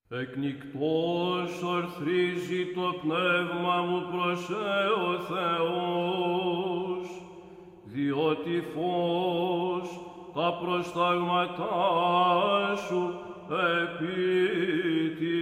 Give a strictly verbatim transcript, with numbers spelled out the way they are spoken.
Εκνικτός ορθρίζει το πνεύμα μου προς ο Θεός, διότι φως τα προστάγματά σου επίτηδε.